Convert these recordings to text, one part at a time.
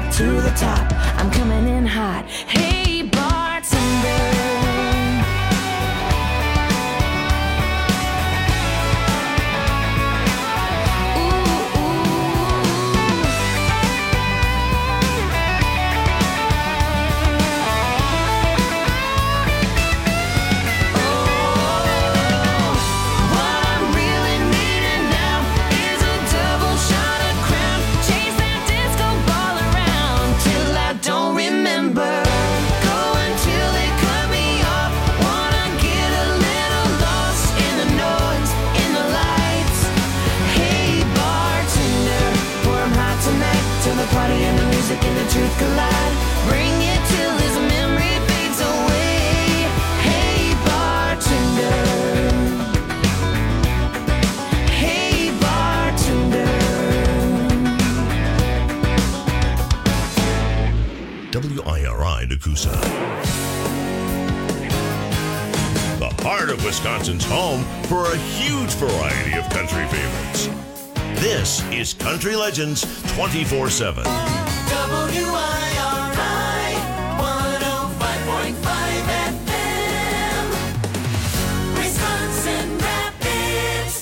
to the top. I'm coming in hot. Hey, bartender. And the truth collide. Bring it till his memory fades away. Hey, bartender. Hey, bartender. WIRI Nakusa. The heart of Wisconsin's home for a huge variety of country favorites. This is Country Legends 24/7. WIRI 105.5 FM, Wisconsin Rapids.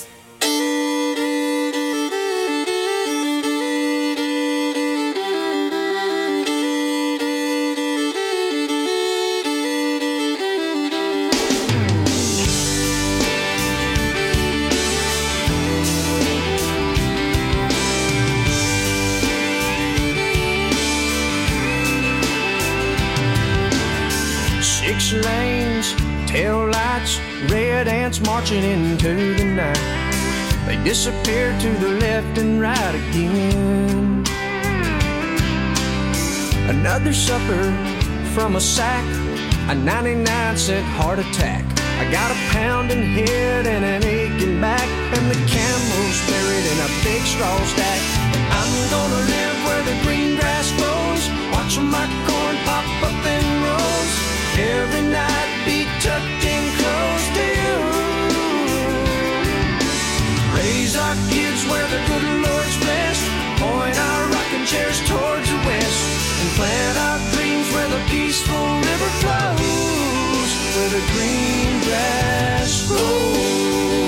Six lanes, tail lights, red ants marching into the night. They disappear to the left and right again. Another supper from a sack, a 99-cent heart attack. I got a pounding head and an aching back, and the camel's buried in a big straw stack. I'm gonna live where the green grass grows, watch my corn pop up in rows. Every night be tucked in close to you. Raise our kids where the good Lord's blessed, point our rocking chairs towards the west, and plant our dreams where the peaceful river flows, where the green grass grows.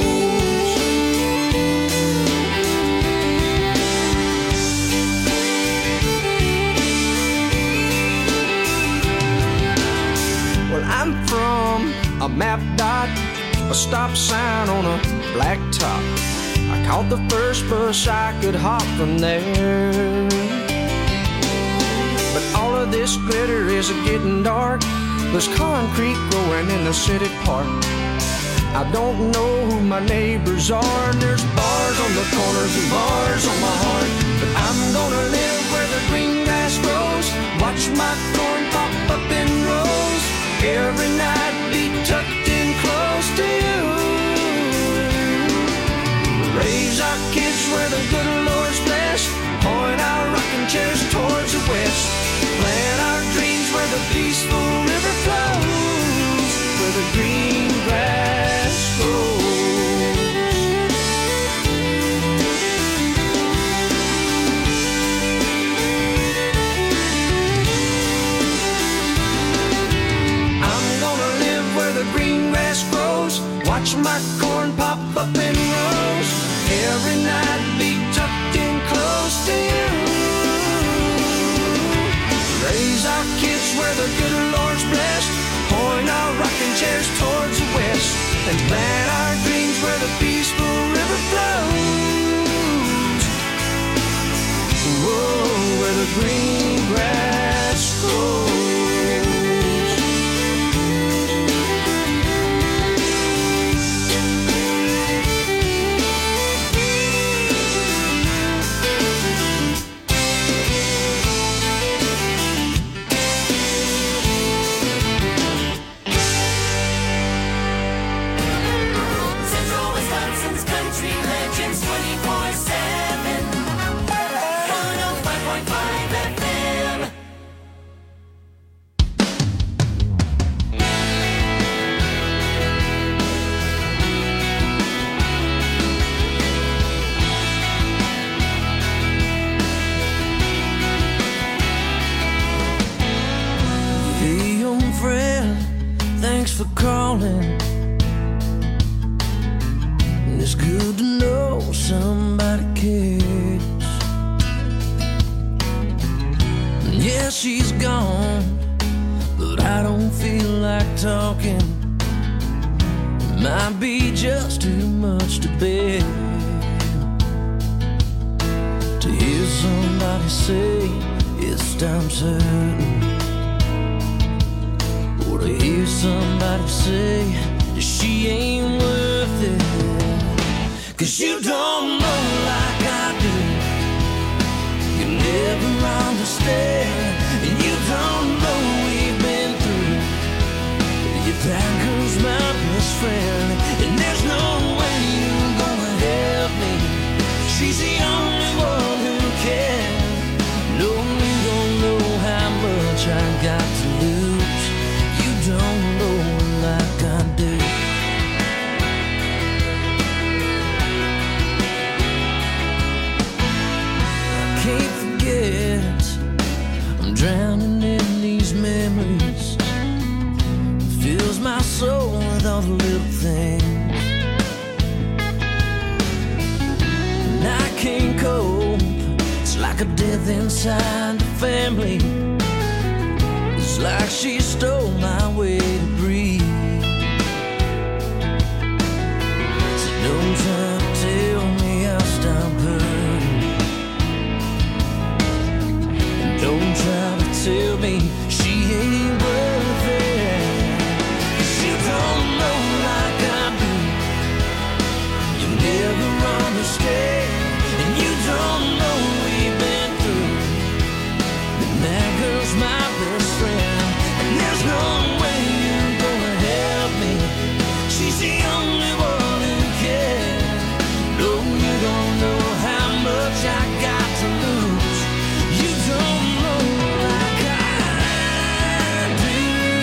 Well, I'm from a map dot, a stop sign on a black top. I caught the first bus I could hop from there. But all of this glitter is getting dark. There's concrete growing in the city park. I don't know who my neighbors are, and there's bars on the corners and bars on my heart. But I'm gonna live where the green grass grows, watch my corn pop up in rows. Every night be tucked in close to you. Raise our kids where the good Lord's blessed, point our rocking chairs towards the west, plant our dreams where the peaceful river flows, where the green grass grows. Green grass grows, watch my corn pop up in rows. Every night be tucked in close to you. Raise our kids where the good Lord's blessed, point our rocking chairs towards the west, and plant our dreams where the peaceful river flows. Whoa, where the green grass grows. Thanks for calling. It's good to know somebody cares. Yeah, she's gone, but I don't feel like talking. It might be just too much to bear to hear somebody say it's time certain, or to hear somebody say that she ain't worth it. 'Cause you don't know like I do. You never understand, and you don't know we've been through. That girl's my best friend, and there's no way you're gonna help me. She's the only one who can. No, you don't know how much I got to lose. You don't know like I do. Can't forget, I'm drowning in these memories. Fills my soul with all the little things, and I can't cope. It's like a death inside the family. It's like she stole my way to breathe. So don't try to tell me I'll stop hurting. Don't try to tell me she ain't worth it. 'Cause you don't know like I do. You never understand, and you don't know we've been through. And that girl's my best friend, and there's no way you're gonna help me. She's the only one who can. No, you don't know how much I got to lose. You don't know like I do.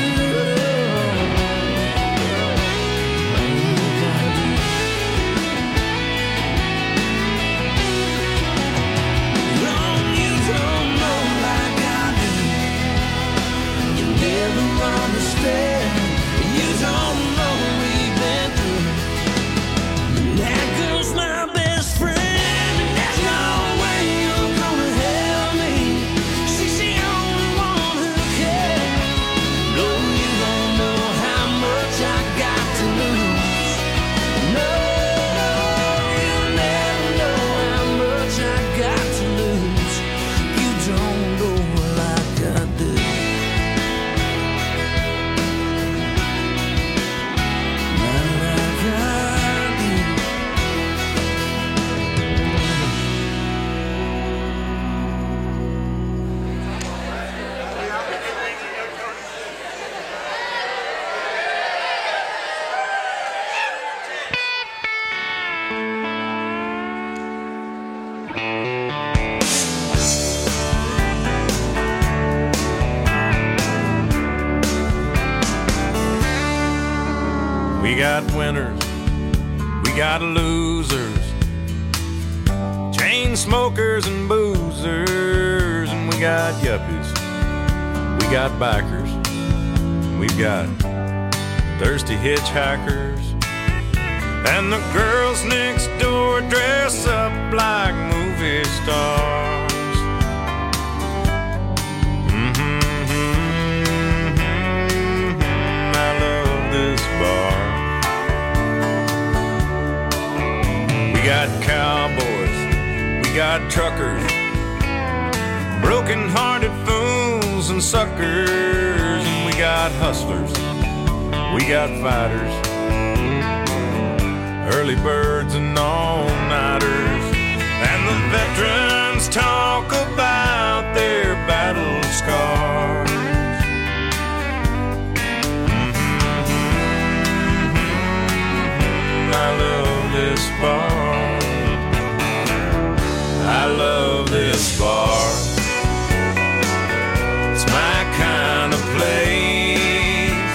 No, you don't know like I do. You never understand. You don't know we've been through. That girl's my best friend, and there's no way you're gonna help me. She's the only one who cares. No, you don't know how much I got to lose. No, you never know how much I got to lose. You don't know like I do. Not like I do. We got winners, we got losers, chain smokers and boozers, and we got yuppies, we got bikers, we've got thirsty hitchhikers, and the girls next door dress up like movie stars. I love this bar. We got cowboys, we got truckers, broken-hearted fools and suckers, and we got hustlers, we got fighters, early birds and all-nighters, and the veterans talk about their battle scars. I love this bar. I love this bar. It's my kind of place.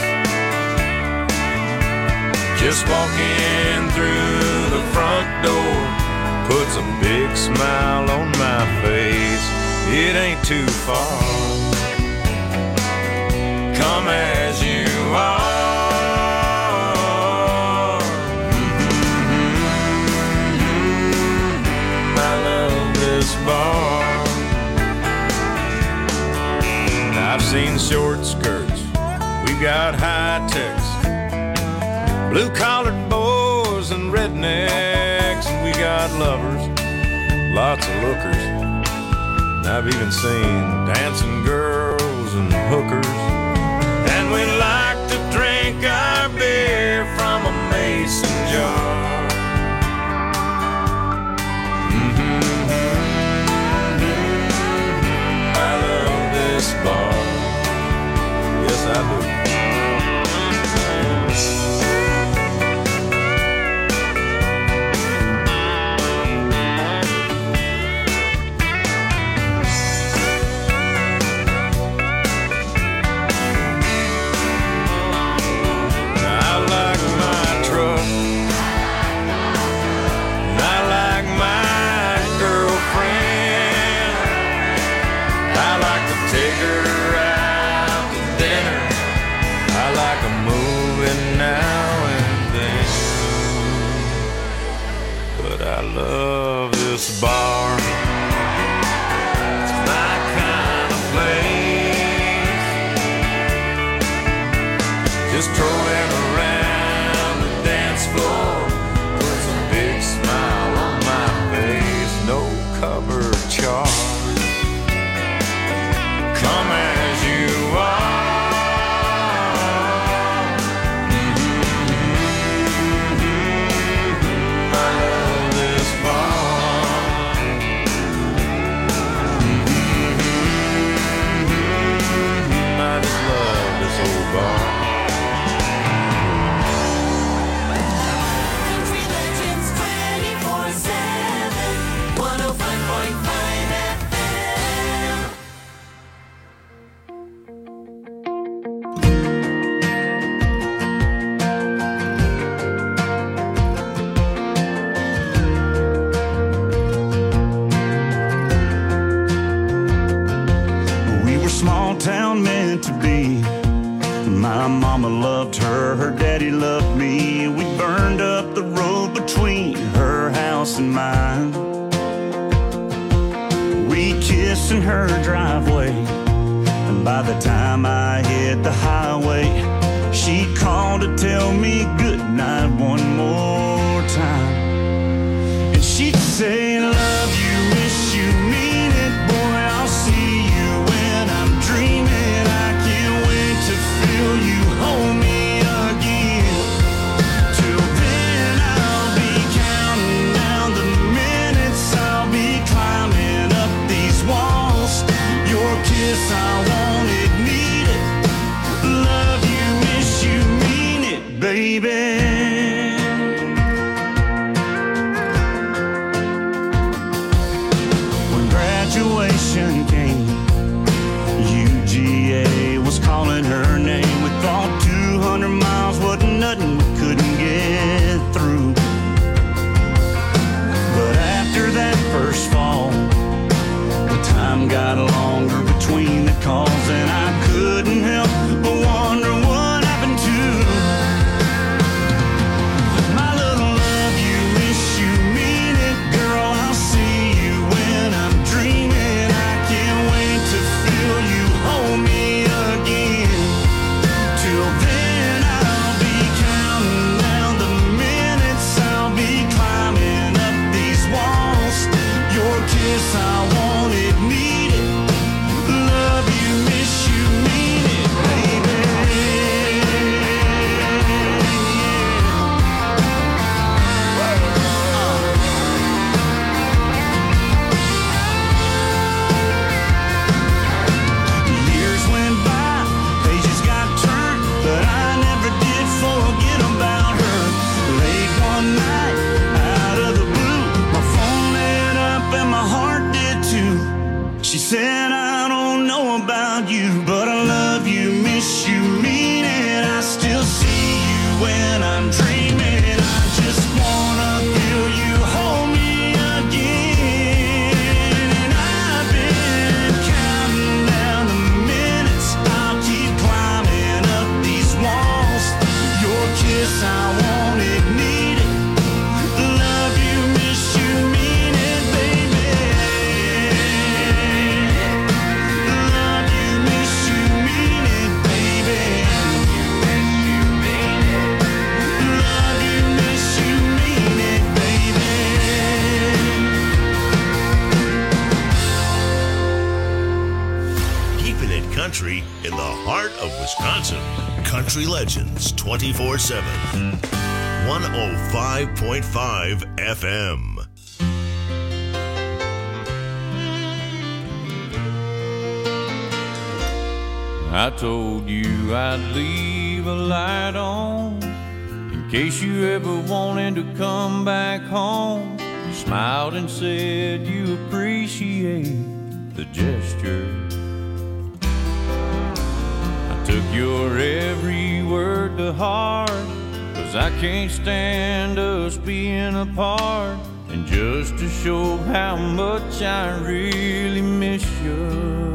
Just walking through the front door puts a big smile on my face. It ain't too far. Come as you are. short skirts, we've got high techs, blue-collared boys and rednecks, and we got lovers, lots of lookers. And I've even seen dancing girls and hookers. And we like to drink our beer from a mason jar. I love this bar. Yes, I do. I love this bar. It's my kind of place. Just strolling around the dance floor puts a big smile on my face. No cover charge. Come as you are. Country Legends 24/7, 105.5 FM. We were small town meant to be. My mama loved her, her daddy loved me. We burned up the road between her house and mine. We kissed in her driveway, and by the time I hit the highway, she called to tell me goodnight one more time. And she'd say, love you, wish you mean it, boy, I'll see you when I'm dreaming. I can't wait to feel you hold me again. Till then I'll be counting down the minutes, I'll be climbing up these walls. Your kiss I wanted, needed, of Wisconsin. Country Legends 24/7. 105.5 FM. I told you I'd leave a light on in case you ever wanted to come back home. You smiled and said you appreciate the gesture. I took your every word to heart, 'cause I can't stand us being apart. And just to show how much I really miss you,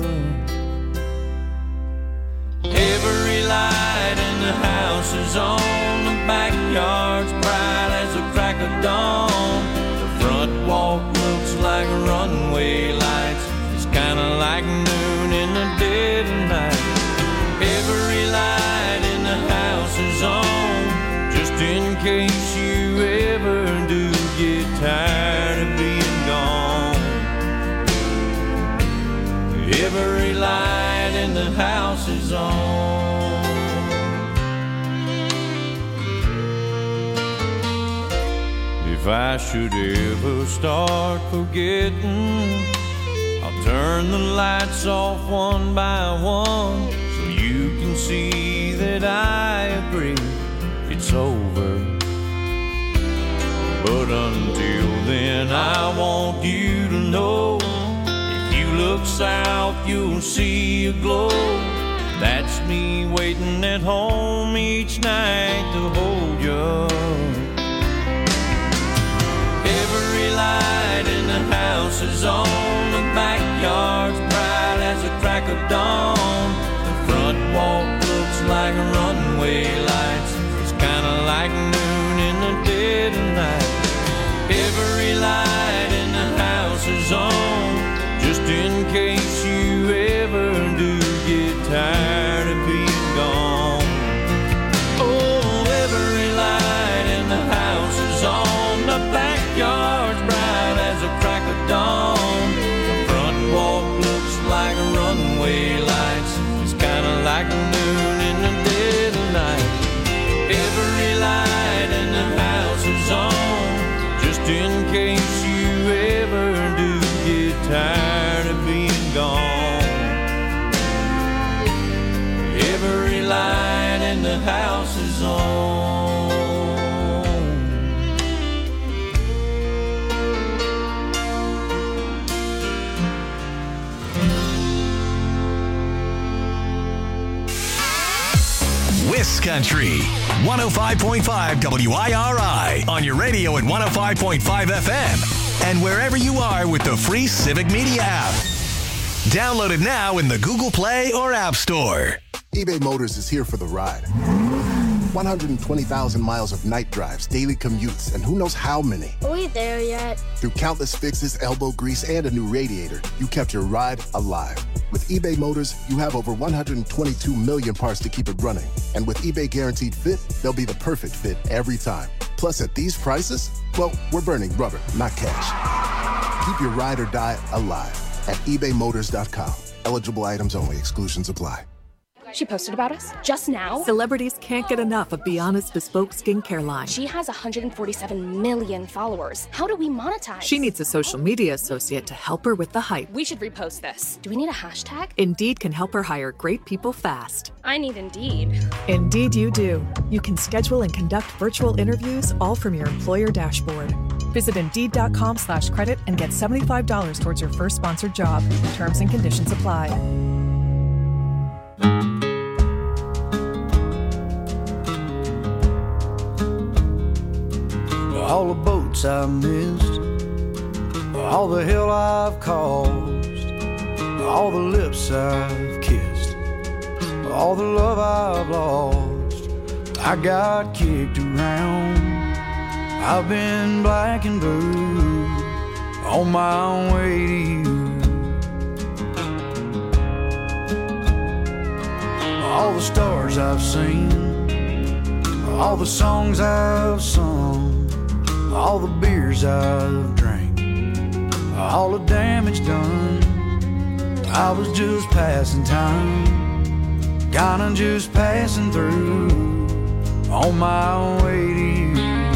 every light in the house is on, the backyard's bright as a crack of dawn. The front walk looks like runway lights, it's kinda like noon in the dead of night. Every light in the house is on, just in case you ever do get tired of being gone. Every light in the house is on. If I should ever start forgetting, I'll turn the lights off one by one, so you can see that I agree it's over. But until then, I want you to know, if you look south, you'll see a glow. That's me waiting at home each night to hold you. Every light in the house is on, the backyard's bright as a crack of dawn. The front walk looks like runway lights, it's kinda like noon in the dead of night. Every light in the house is on, just in case you ever do get tired of being gone. Oh, every light in the house is on, the backyard's bright as a crack of dawn. The front walk looks like runway lights, it's kinda like noon in the dead of night. Every light in the house is on, just in case you ever do get tired of being gone. Every light in the house is on. Country 105.5 WIRI on your radio at 105.5 FM and wherever you are with the free Civic Media app. Download it now in the Google Play or App Store. eBay Motors is here for the ride. 120,000 miles of night drives, daily commutes, and who knows how many. Are we there yet? Through countless fixes, elbow grease, and a new radiator, you kept your ride alive. With eBay Motors, you have over 122 million parts to keep it running. And with eBay Guaranteed Fit, they'll be the perfect fit every time. Plus, at these prices, well, we're burning rubber, not cash. Keep your ride or die alive at ebaymotors.com. Eligible items only. Exclusions apply. She posted about us just now. Celebrities can't get enough of Be Honest Bespoke skincare line. She has 147 million followers. How do we monetize? She needs a social media associate to help her with the hype. We should repost this. Do we need a hashtag? Indeed can help her hire great people fast. I need Indeed. Indeed you do. You can schedule and conduct virtual interviews all from your employer dashboard. Visit Indeed.com/credit and get $75 towards your first sponsored job. Terms and conditions apply. All the boats I've missed, all the hell I've caused, all the lips I've kissed, all the love I've lost. I got kicked around, I've been black and blue, on my way to you. All the stars I've seen, all the songs I've sung, all the beers I've drank, all the damage done. I was just passing time, kinda just passing through on my way to you.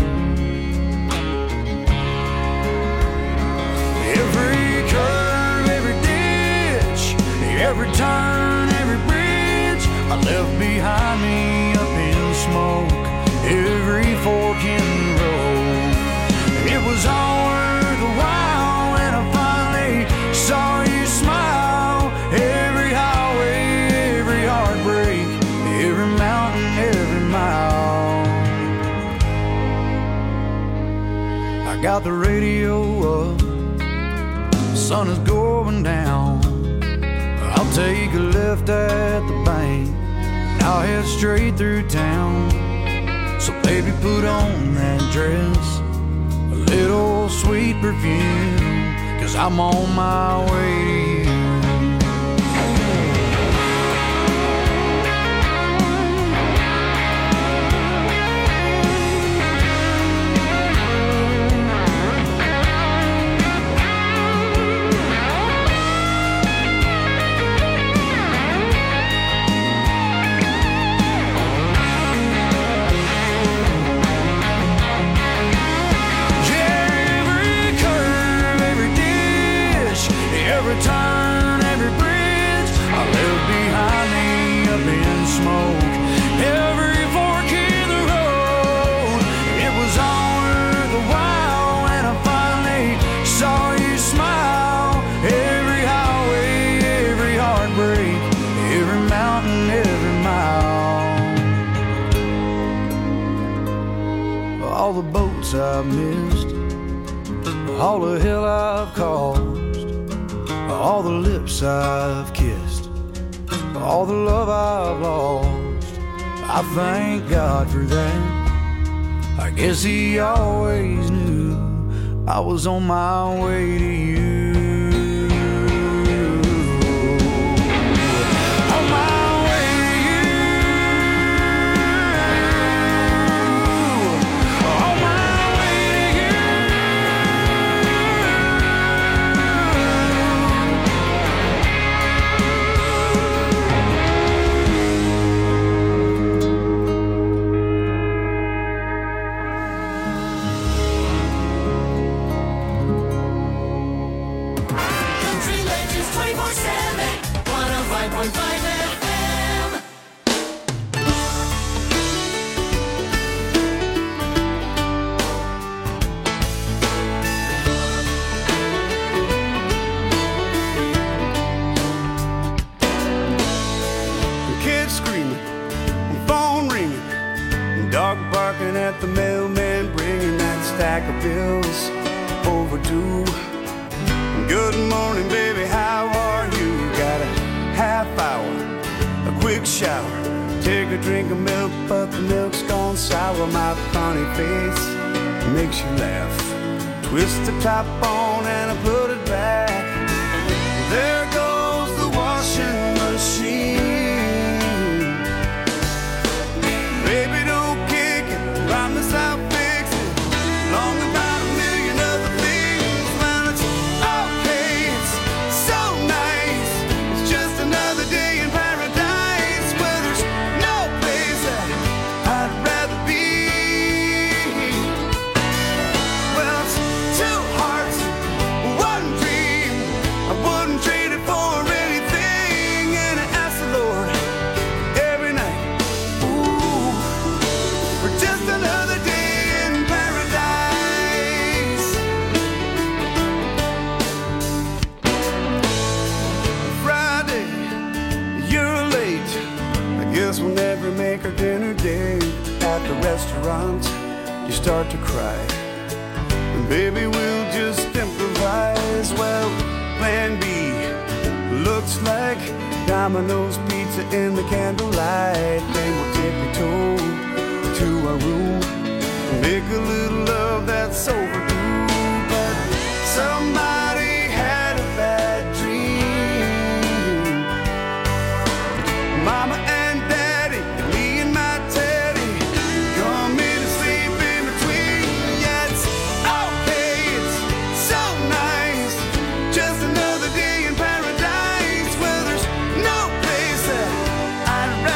Every curve, every ditch, every turn, every bridge I left behind me up in smoke. Every fork in the road, it was all worth a while when I finally saw you smile. Every highway, every heartbreak, every mountain, every mile. I got the radio up, the sun is going down. I'll take a left at the bank, and I'll head straight through town. So baby, put on that dress, a little sweet perfume, 'cause I'm on my way to you. Every turn, every bridge I left behind me up in smoke. Every fork in the road, it was all worth a while when I finally saw you smile. Every highway, every heartbreak, every mountain, every mile. All the boats I've missed, all the hell I've caused, all the lips I've kissed, all the love I've lost. I thank God for that. I guess He always knew I was on my way to you. On my way to you. On my way to you. Country Legends 24/7, 105.5 FM. Kids screaming, phone ringing, dog barking at the mailman, bringing that stack of bills overdue. Good morning, baby, how are you? Got a half hour, a quick shower, take a drink of milk, but the milk's gone sour. My funny face makes you laugh. Twist the top on and I put it back. There goes the washing machine. Baby, don't kick it, promise I'll fix it. Long about a million other things, man, it's okay, it's so nice. It's just another day in paradise where there's no place that I'd rather be. Well, it's two hearts, one dream. I wouldn't trade it for anything, and I ask the Lord every night, ooh, for just another day in paradise. Friday, you're late. I guess we'll never make our dinner date. At the restaurant, you start to cry. And baby, we'll just improvise. Well, plan B looks like Domino's pizza in the candlelight. Then we'll tippy-toe to our room, make a little love that's overdue. But somebody had a bad dream. Mama and Daddy, me and my Teddy, come in and sleep in between. Yeah, it's okay, it's so nice. Just another day in paradise where there's no place that I'd rather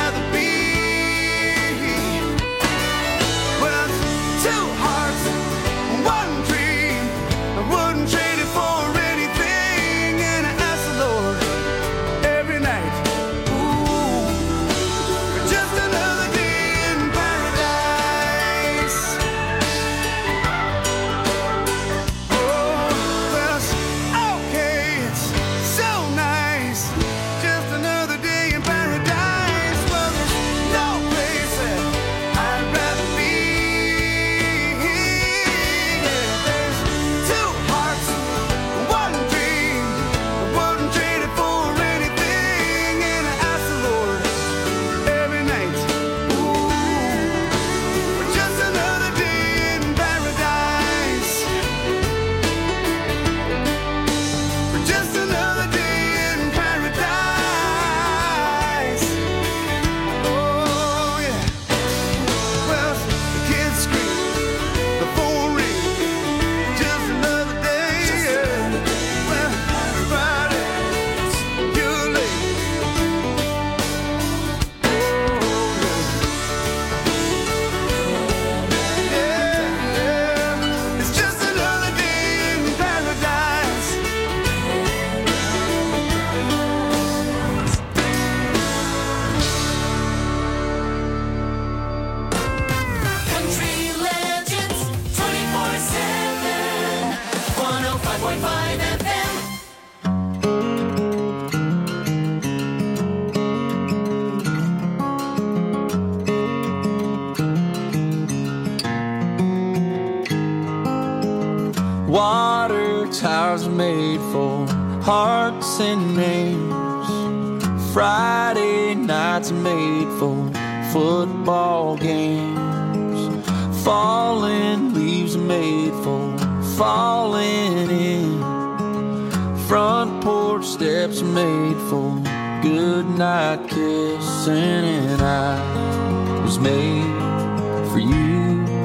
Water towers are made for hearts and names. Friday nights are made for football games. Falling leaves are made for falling in. Front porch steps are made for good night kissing. And I was made for you.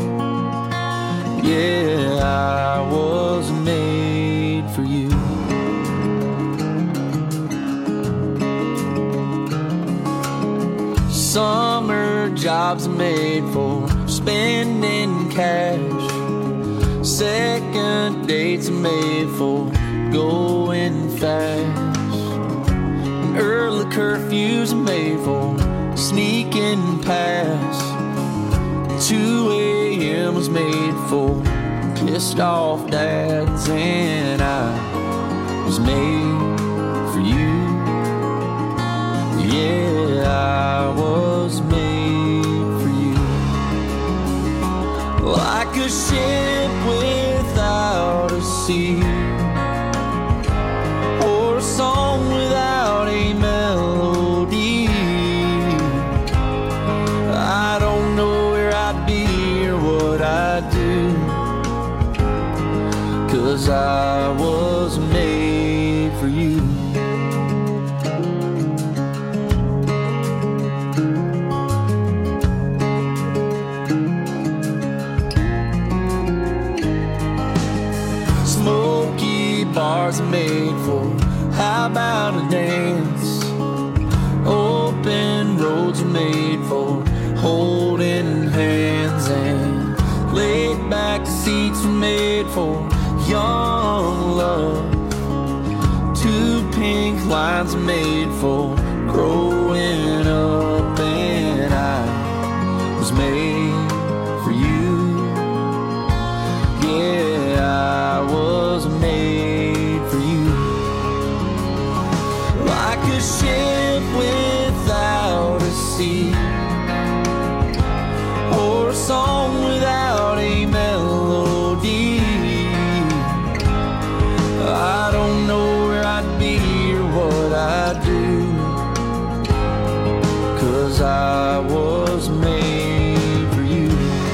Yeah, I was made for you. Summer jobs are made for spending cash. Second dates are made for going fast. And early curfews are made for sneaking past. 2 a.m. was made for pissed off dads. And I was made for you. Yeah, I was made for you. Like a ship without a sea, or a song without a melody. I don't know where I'd be or what I'd do, 'cause I was made for you. Bars are made for how about a dance. Open roads are made for holding hands. And laid back seats are made for young love. 2 pink lines are made for growing up. And I was made for you. Yeah, I was made for you. Like a ship without a sea, or a song without a melody. I don't know where I'd be or what I'd do, 'cause I was made for you.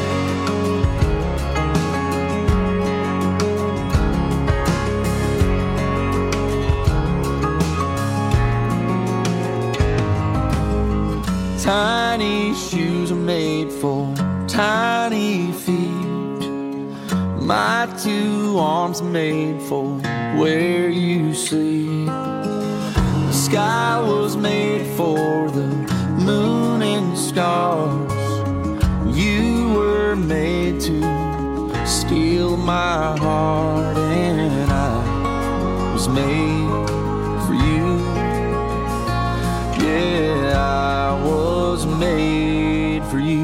Tiny shoes are made for tiny feet. My 2 arms are made for where you sleep. The sky was made for the moon and stars. You were made to steal my heart. And I was made for you. Yeah, I was made for you.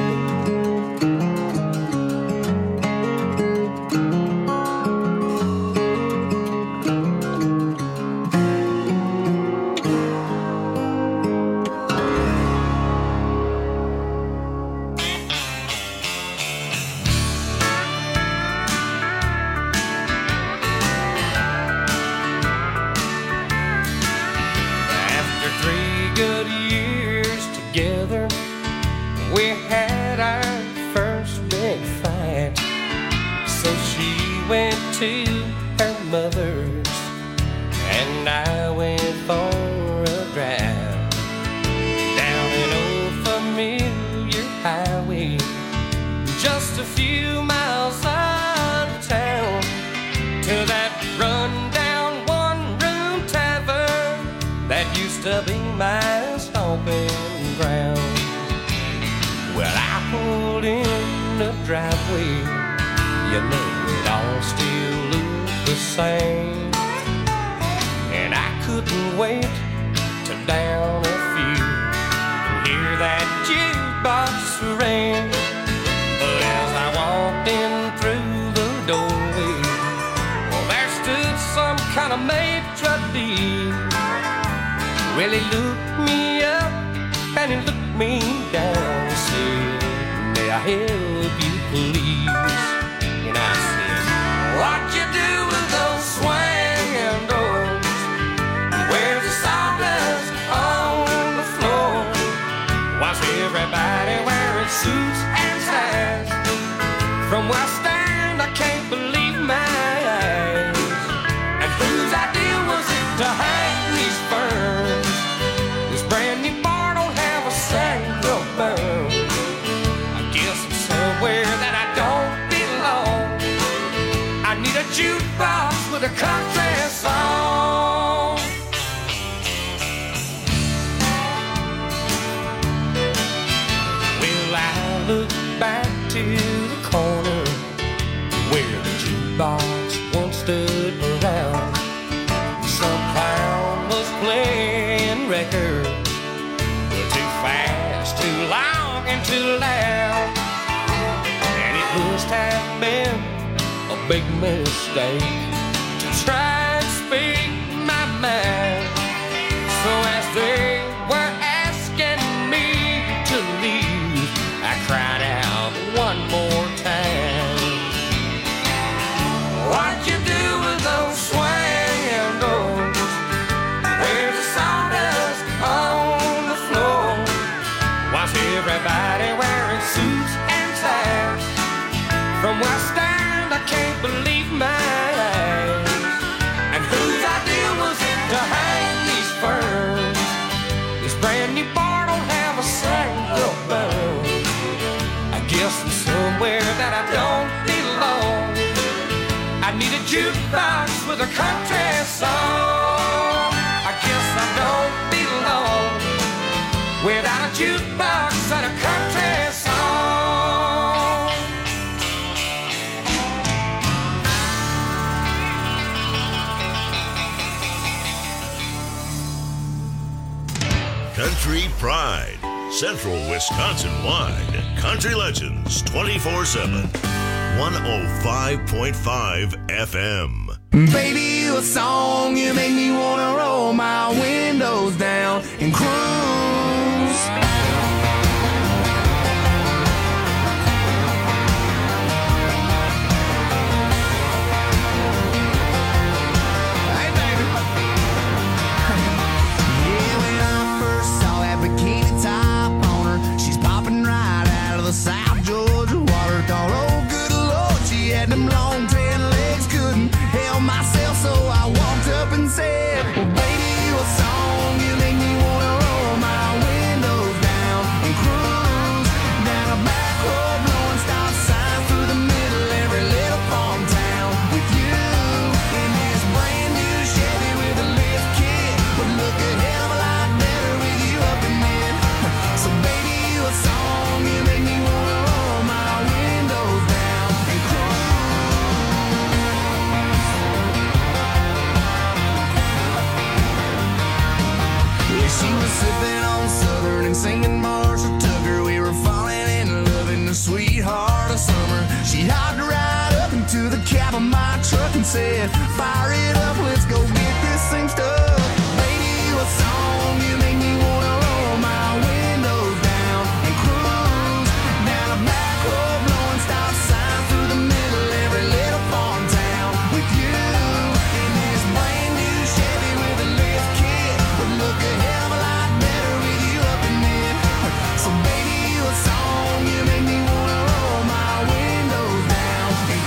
To her mother's, and I went for a drive down an old familiar highway, just a few miles out of town, to that run-down one-room tavern that used to be my stomping ground. Well, I pulled in the driveway, you know it all still looked the same, and I couldn't wait to down a few and hear that jukebox ring. But as I walked in through the doorway, well, there stood some kind of maitre d'. Well, he looked me up and he looked me down and said, "May I help you, please?" And I said, "What everybody wearing suits and ties? From where I stand, I can't believe my eyes. And whose idea was it to hang these ferns? This brand new bar don't have a single burn. I guess I'm somewhere that I don't belong. I need a jukebox with a country song. Well, I look back to the corner where the jukebox once stood around. Some clown was playing records, too fast, too long, and too loud. And it must have been a big mistake to try and speak my mind. So as they were asking me to leave, I cried out one more time. What'd you do with those swinging doors? Where's the sawdust on the floor? Why's everybody wearing suits and ties? From where I stand, I can't believe my eyes. And whose idea was it to hang these ferns? This brand new bar don't have a single burn. I guess I'm somewhere that I don't belong. I need a jukebox with a country song. I guess I don't belong without a jukebox and a country song. Country Pride, Central Wisconsin-wide. Country Legends 24/7. 105.5 FM. Baby, you a song, you make me wanna roll my windows down and cruise. Hey, baby. Yeah, when I first saw that bikini top on her, she's popping right out of the South Georgia water. Thought, oh, good Lord, she had them long tan legs, couldn't help myself, so I walked up and said, well, baby, you a song, you make me wanna roll my windows down and cruise down a back road, blowing stop signs through the middle every little farm town with you in this brand new Chevy with a lift kit. Would look a hell of a lot better with you up in it. So baby, you a song, you make me wanna roll my windows down and she was sipping on Southern and singing Marshall Tucker. We were falling in love in the sweetheart of summer. She hopped right up into the cab of my truck and said, fire it up, let's go get this thing stuck. Baby, you a song, you make me wanna roll my windows down and cruise down a back road, blowing stop signs through the middle every little farm town with you in this brand new Chevy with a lift kit. Would look a hell of a lot better with you up in it. So baby, you a song, you make me wanna roll my windows down and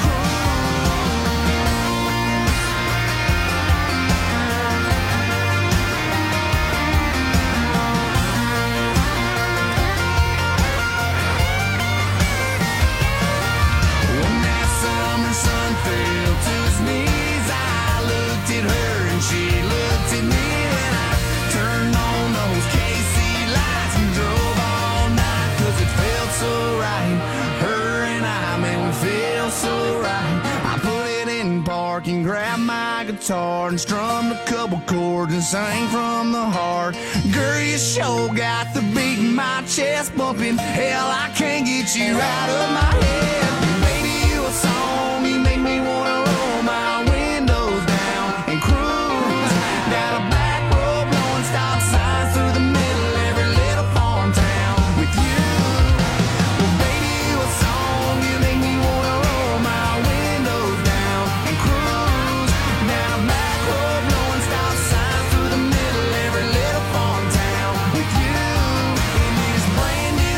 when that summer sun fell to his knees, I looked at her and she looked at me, and I turned on those KC lights and drove all night, 'cause it felt so right. Her and I, man, we feel so right. I put it in park and grabbed my guitar and strummed a couple chords and sang from the heart. Girl, you sure got the beat in my chest bumping. Hell, I can't get you out of my head. Baby, you a song, you make me wanna roll my windows down and cruise down a back road, blowing stop signs through the middle every little farm town with you. Well, baby, you a song, you make me wanna roll my windows down and cruise down a back road, blowing stop signs through the middle every little farm town with you in this brand new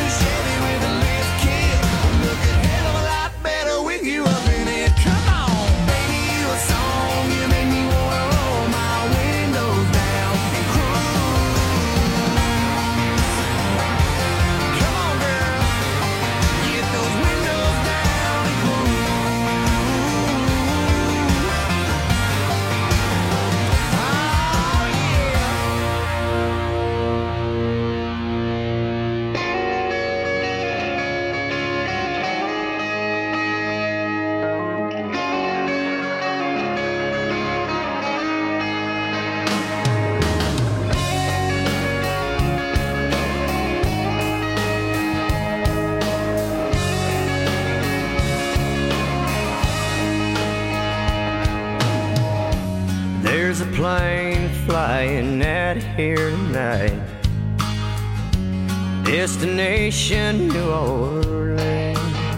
plane flying out here tonight. Destination New Orleans.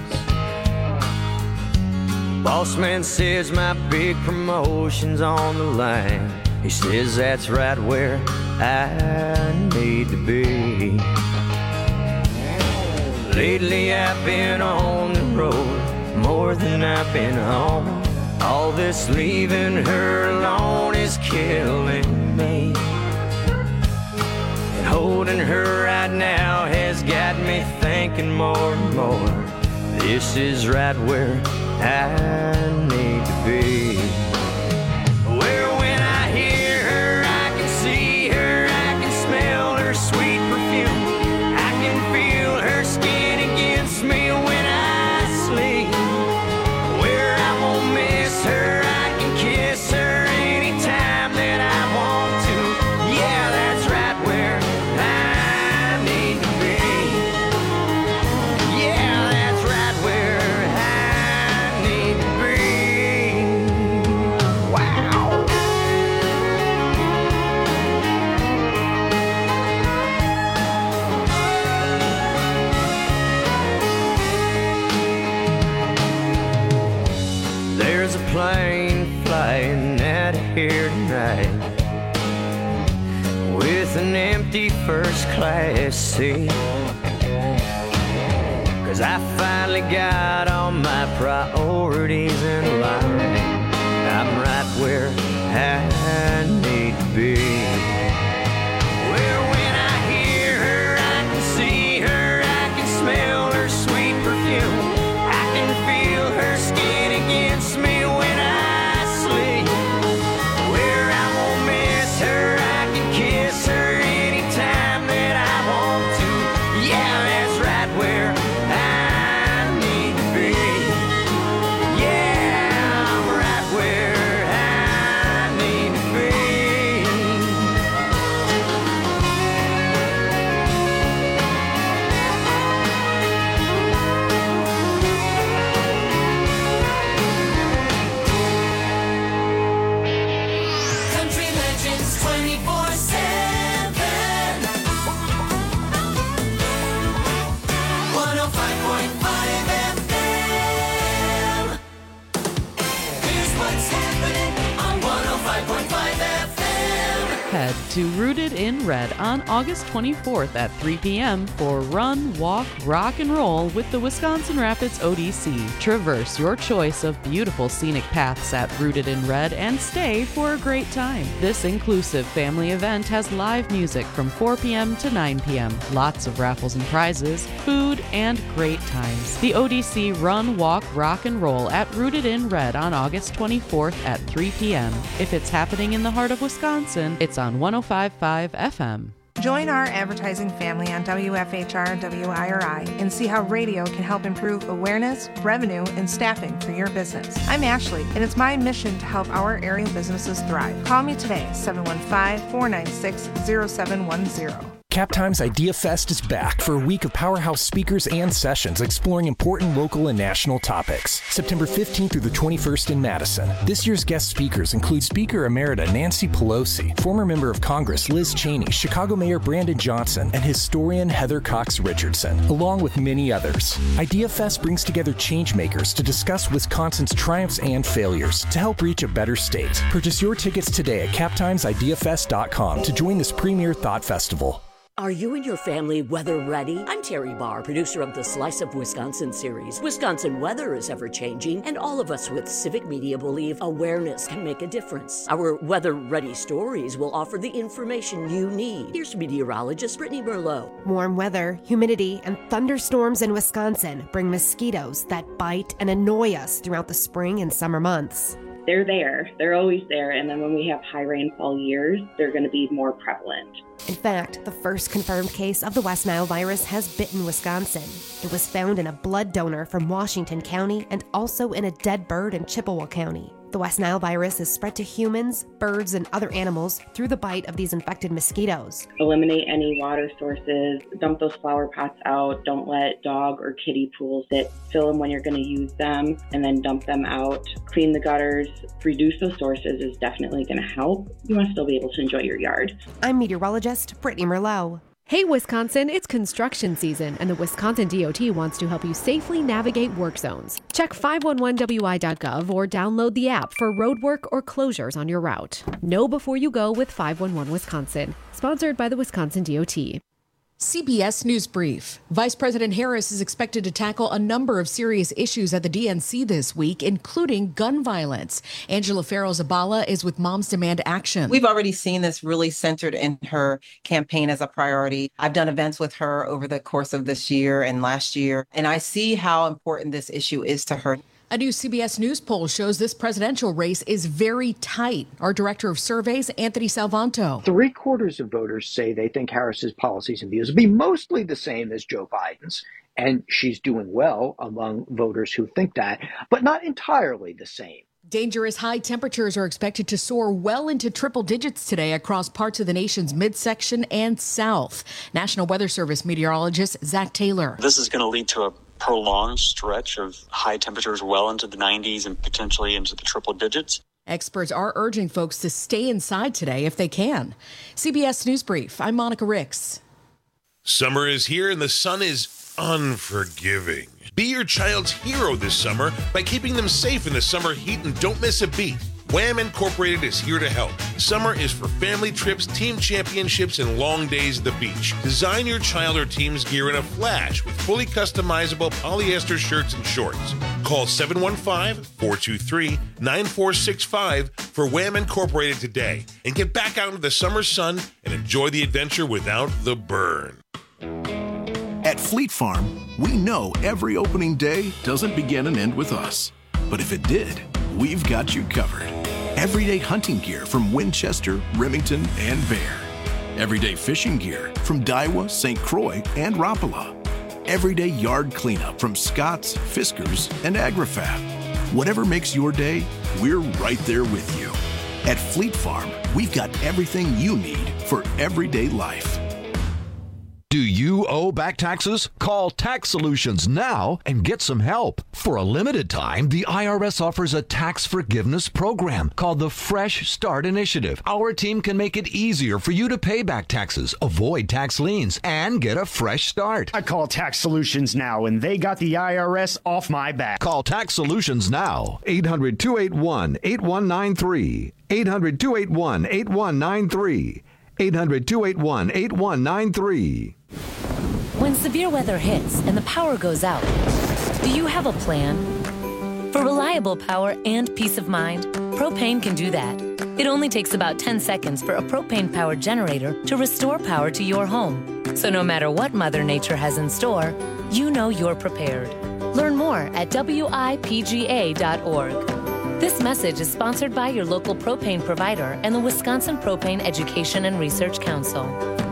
Boss man says my big promotion's on the line. He says that's right where I need to be. Lately I've been on the road more than I've been home. All this leaving her alone is killing me. And holding her right now has got me thinking more and more. This is right where I need to be. Where when I hear her, I can see her, I can smell her sweet perfume. I can feel her skin against me when I sleep. Where I won't miss her, I can kiss her anytime that I want to. Yeah, that's right where I need to be. Yeah, that's right where I need to be. Wow. There's a plane flying out of here tonight with an empty first class seat. 'Cause I finally got all my priorities in line. I'm right where I need to be. Where when I hear her, I can see her, I can smell her sweet perfume. I can feel her skin against me when I sleep. Where I won't miss her, I can kiss her anytime that I want to. Yeah, that's right where I need to be. Yeah, I'm right where I need to be. Country Legends 24/7. 105.5 FM. Here's what's happening on 105.5 FM. Head to Rooted in Red on August 24th at 3 p.m. for Run, Walk, Rock and Roll with the Wisconsin Rapids ODC. Traverse your choice of beautiful scenic paths at Rooted in Red and stay for a great time. This inclusive family event has live music from 4 p.m. to 9 p.m., lots of raffles and prizes, food, and great times. The ODC Run, Walk, Rock and Roll at Rooted in Red on August 24th at 3 p.m. If it's happening in the heart of Wisconsin, it's on 105.5 FM. Join our advertising family on WFHR WIRI and see how radio can help improve awareness, revenue, and staffing for your business. I'm Ashley, and it's my mission to help our area businesses thrive. Call me today, 715-496-0710. Captime's Idea Fest is back for a week of powerhouse speakers and sessions exploring important local and national topics. September 15th through the 21st in Madison. This year's guest speakers include Speaker Emerita Nancy Pelosi, former member of Congress Liz Cheney, Chicago Mayor Brandon Johnson, and historian Heather Cox Richardson, along with many others. Idea Fest brings together changemakers to discuss Wisconsin's triumphs and failures to help reach a better state. Purchase your tickets today at captimesideafest.com to join this premier thought festival. Are you and your family weather ready? I'm Terry Barr, producer of the Slice of Wisconsin series. Wisconsin weather is ever changing, and all of us with Civic Media believe awareness can make a difference. Our weather ready stories will offer the information you need. Here's meteorologist Brittany Merlot. Warm weather, humidity, and thunderstorms in Wisconsin bring mosquitoes that bite and annoy us throughout the spring and summer months. They're there. They're always there. And then when we have high rainfall years, they're going to be more prevalent. In fact, the first confirmed case of the West Nile virus has bitten Wisconsin. It was found in a blood donor from Washington County and also in a dead bird in Chippewa County. The West Nile virus is spread to humans, birds, and other animals through the bite of these infected mosquitoes. Eliminate any water sources, dump those flower pots out, don't let dog or kitty pools sit, fill them when you're going to use them, and then dump them out. Clean the gutters, reduce those sources is definitely going to help. You want to still be able to enjoy your yard. I'm meteorologist Brittany Merlot. Hey Wisconsin, it's construction season, and the Wisconsin DOT wants to help you safely navigate work zones. Check 511wi.gov or download the app for roadwork or closures on your route. Know before you go with 511 Wisconsin, sponsored by the Wisconsin DOT. CBS News Brief. Vice President Harris is expected to tackle a number of serious issues at the DNC this week, including gun violence. Angela Farrow-Zabala is with Moms Demand Action. We've already seen this really centered in her campaign as a priority. I've done events with her over the course of this year and last year, and I see how important this issue is to her. A new CBS News poll shows this presidential race is very tight. Our director of surveys, Anthony Salvanto. 3/4 of voters say they think Harris's policies and views will be mostly the same as Joe Biden's. And she's doing well among voters who think that, but not entirely the same. Dangerous high temperatures are expected to soar well into triple digits today across parts of the nation's midsection and south. National Weather Service meteorologist Zach Taylor. This is going to lead to a prolonged stretch of high temperatures well into the 90s and potentially into the triple digits. Experts are urging folks to stay inside today if they can. CBS News Brief, I'm Monica Ricks. Summer is here and the sun is unforgiving. Be your child's hero this summer by keeping them safe in the summer heat and don't miss a beat. Wham Incorporated is here to help. Summer is for family trips, team championships, and long days at the beach. Design your child or team's gear in a flash with fully customizable polyester shirts and shorts. Call 715-423-9465 for Wham Incorporated today and get back out into the summer sun and enjoy the adventure without the burn. At Fleet Farm, we know every opening day doesn't begin and end with us. But if it did, we've got you covered. Everyday hunting gear from Winchester, Remington, and Bear. Everyday fishing gear from Daiwa, St. Croix, and Rapala. Everyday yard cleanup from Scott's, Fiskars, and AgriFab. Whatever makes your day, we're right there with you. At Fleet Farm, we've got everything you need for everyday life. Do you owe back taxes? Call Tax Solutions now and get some help. For a limited time, the IRS offers a tax forgiveness program called the Fresh Start Initiative. Our team can make it easier for you to pay back taxes, avoid tax liens, and get a fresh start. I call Tax Solutions now, and they got the IRS off my back. Call Tax Solutions now. 800-281-8193. 800-281-8193. 800-281-8193. When severe weather hits and the power goes out, do you have a plan? For reliable power and peace of mind, Propane can do that. It only takes about 10 seconds for a propane-powered generator to restore power to your home. So no matter what Mother Nature has in store, you know you're prepared. Learn more at WIPGA.org. This message is sponsored by your local propane provider and the Wisconsin Propane Education and Research Council.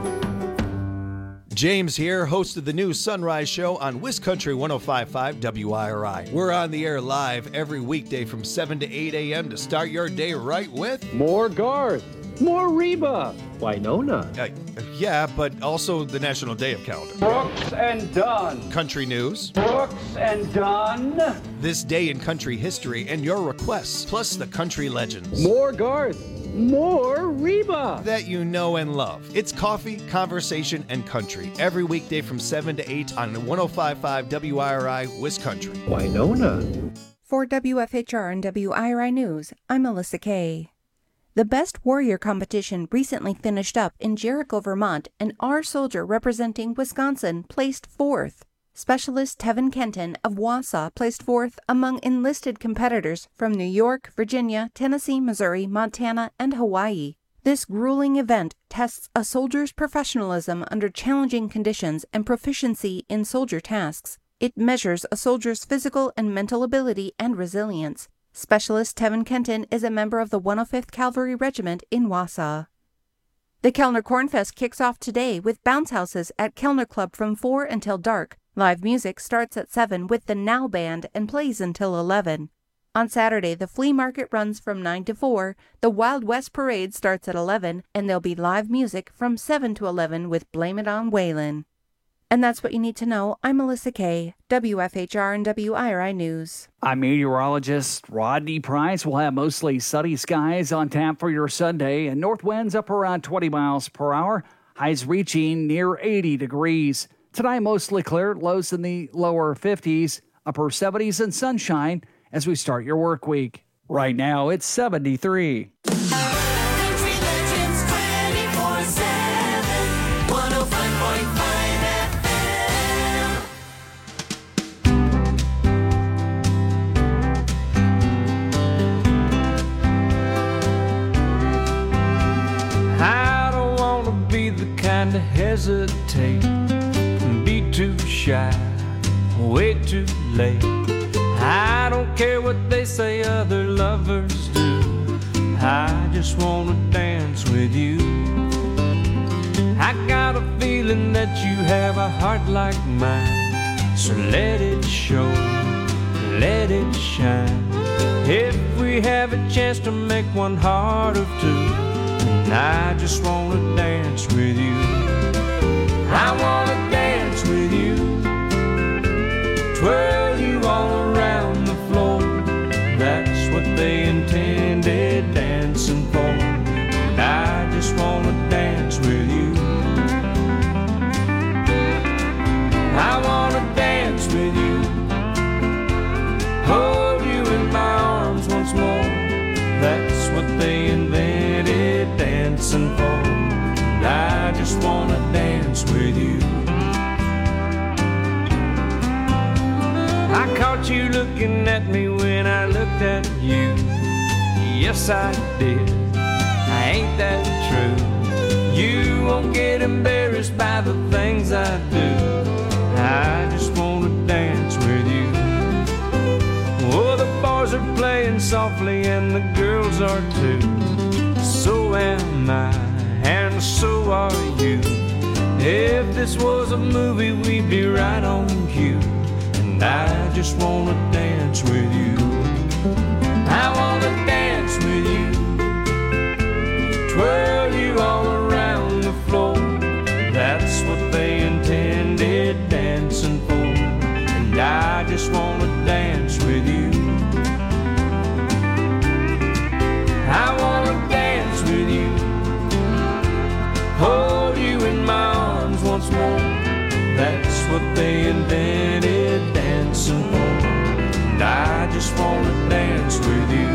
James here, host of the new Sunrise Show on WisCountry 105.5 WIRI. We're on the air live every weekday from 7 to 8 a.m. to start your day right with... More Garth, more Reba, Winona. Yeah, but also the National Day of Calendar. Brooks and Dunn. Country news. Brooks and Dunn. This day in country history and your requests, plus the country legends. More Garth. More Reba. That you know and love. It's coffee, conversation, and country. Every weekday from 7 to 8 on 105.5 WIRI, WisCountry. Winona. For WFHR and WIRI News, I'm Melissa Kay. The Best Warrior competition recently finished up in Jericho, Vermont, and our soldier representing Wisconsin placed fourth. Specialist Tevin Kenton of Wausau placed fourth among enlisted competitors from New York, Virginia, Tennessee, Missouri, Montana, and Hawaii. This grueling event tests a soldier's professionalism under challenging conditions and proficiency in soldier tasks. It measures a soldier's physical and mental ability and resilience. Specialist Tevin Kenton is a member of the 105th Cavalry Regiment in Wausau. The Kellner Cornfest kicks off today with bounce houses at Kellner Club from 4 until dark. Live music starts at 7 with the Now Band and plays until 11. On Saturday, the flea market runs from 9 to 4, the Wild West Parade starts at 11, and there'll be live music from 7 to 11 with Blame It on Waylon. And that's what you need to know. I'm Melissa Kay, WFHR and WIRI News. I'm meteorologist Rodney Price. We'll have mostly sunny skies on tap for your Sunday, and north winds up around 20 miles per hour, highs reaching near 80 degrees. Tonight, mostly clear, lows in the lower 50s, upper 70s, and sunshine as we start your work week. Right now, it's 73. Country Legends 24/7, 105.5 FM. I don't want to be the kind to hesitate and be too shy, way too late. I don't care what they say other lovers do. I just want to dance with you. I got a feeling that you have a heart like mine, so let it show, let it shine. If we have a chance to make one heart of two, and I just want to dance with you. I want to dance with you, twirl you all around the floor. That's what they intended dancing for, and I just want to dance with you. I want to dance with you, hold you in my arms once more. That's what they invented dancing for, and I just want to dance with you. I caught you looking at me when I looked at you. Yes, I did. Ain't that true? You won't get embarrassed by the things I do. I just want to dance with you. Oh, the boys are playing softly and the girls are too. So am I, and so are you. If this was a movie, we'd be right on cue. And I just want to dance with you. I want to dance with you, twirl you all around the floor. That's what they intended dancing for, and I just want to dance with you. I want to dance with you, hold you in my arms once more. That's what they invented dancing for, and I just want to dance with you.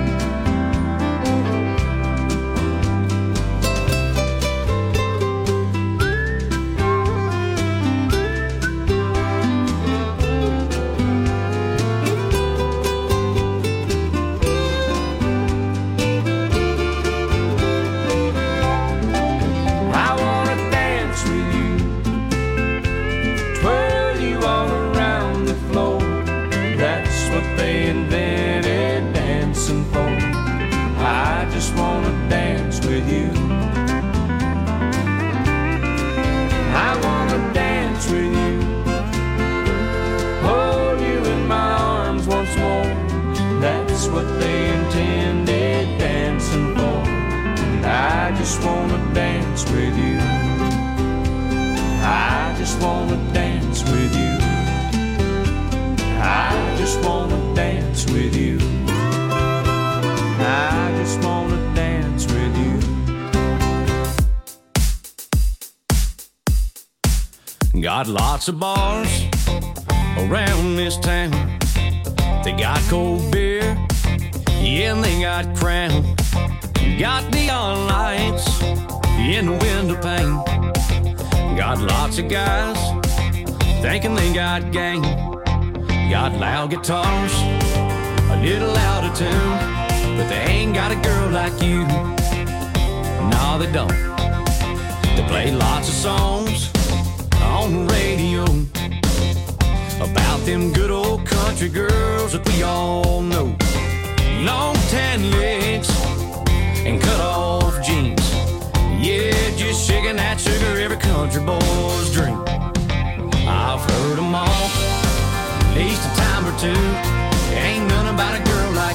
Got lots of bars around this town. They got cold beer, yeah, and they got Crown. Got neon lights in the window pane. Got lots of guys thinking they got game. Got loud guitars, a little out of tune, but they ain't got a girl like you. No, they don't. They play lots of songs on the radio about them good old country girls that we all know. Long tan legs and cut off jeans, yeah, just shaking that sugar, every country boy's dream. I've heard them all, at least a time or two. Ain't none about a girl like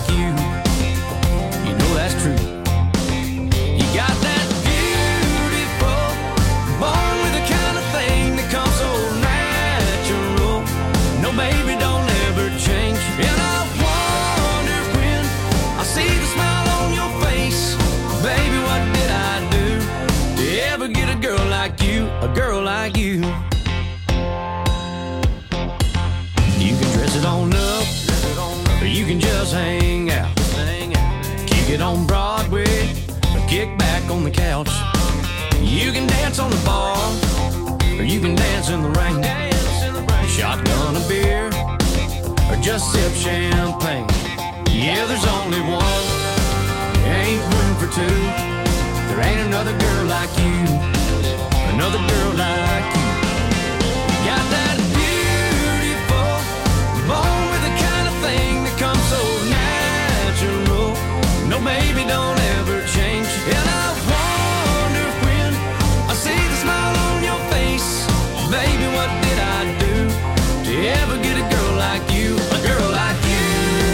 it on up, or you can just hang out. Kick it on Broadway, or kick back on the couch. You can dance on the bar, or you can dance in the rain. Shotgun a beer, or just sip champagne. Yeah, there's only one, ain't room for two. There ain't another girl like you, another girl like you. Got that beautiful, born with the kind of thing that comes so natural. No, baby, don't ever change. And I wonder when I see the smile on your face, baby, what did I do to ever get a girl like you, a girl like you?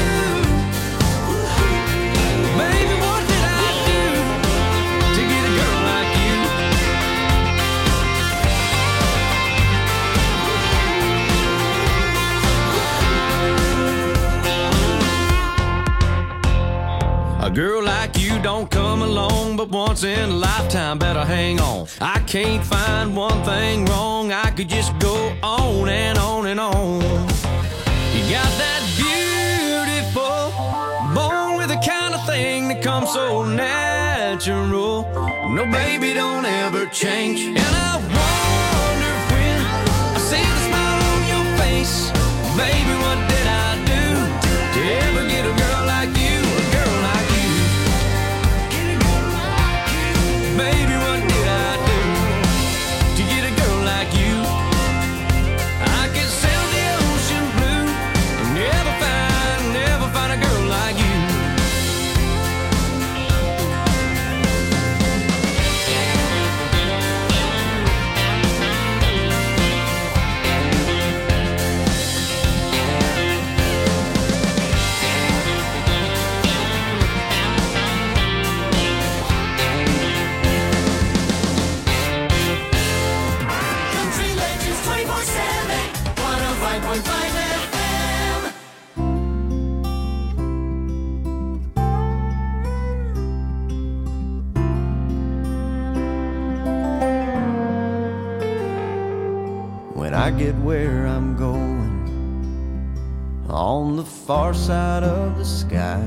Baby, what did I do to get a girl like you? A girl like you don't come along but once in a lifetime, better hang on. I can't find one thing wrong, I could just go on and on and on. You got that beautiful, born with the kind of thing that comes so natural. No, baby, don't ever change. And I wonder when I see the smile on your face, baby, what did I do to ever get a girl like you, a girl like you? Baby, what did I do to get a girl like you? I could sail the ocean blue and never find a girl like you. Country Legends 24/7, 105.5 FM. When I get where I'm going, on the far side of the sky,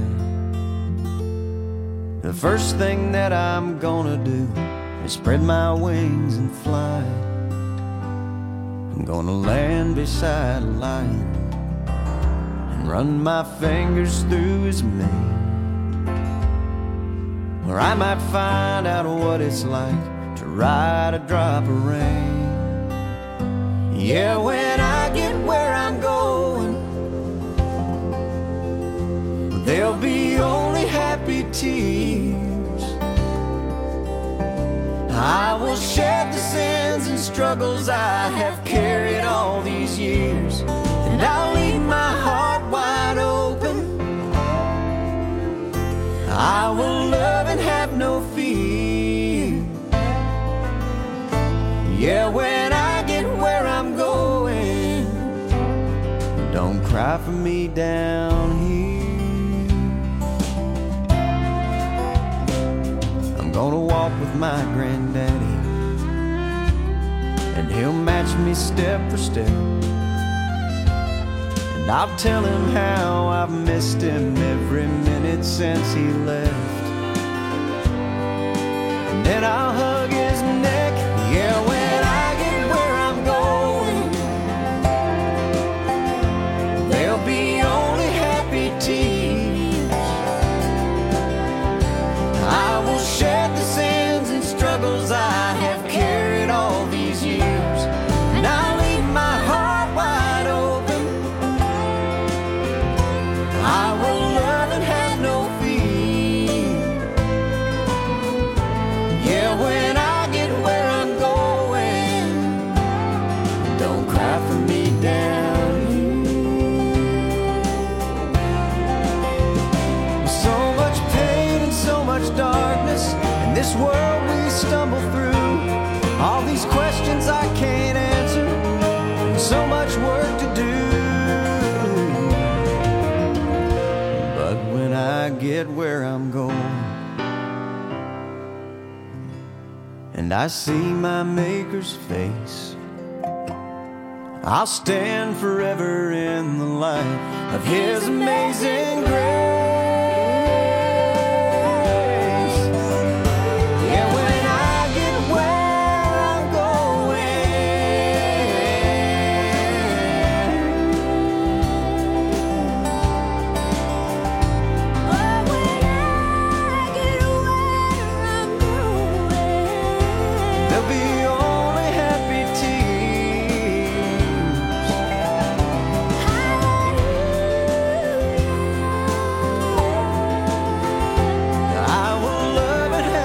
the first thing that I'm gonna do is spread my wings and fly. I'm gonna land beside a lion and run my fingers through his mane. Or I might find out what it's like to ride a drop of rain. Yeah, when I get where I'm going, there'll be only happy tears. I will shed the sins and struggles I have carried all these years, and I'll leave my heart wide open. I will love and have no fear. Yeah, when I get where I'm going, don't cry for me down here. I'm gonna walk with my granddaddy, and he'll match me step for step. And I'll tell him how I've missed him every minute since he left. And then I'll hug his neck. Yeah, when I get where I'm going, there'll be only happy tears. I will shed the sins and struggles I have carried all these years, and I'll leave my heart wide open. I will love and have no fear. Yeah, when I get where I'm going, don't cry for me down here. So much pain and so much darkness in this world we stumble through. All these questions I can't answer, and so much work to do. But when I get where I'm going, and I see my Maker's face, I'll stand forever in in the light of His amazing grace.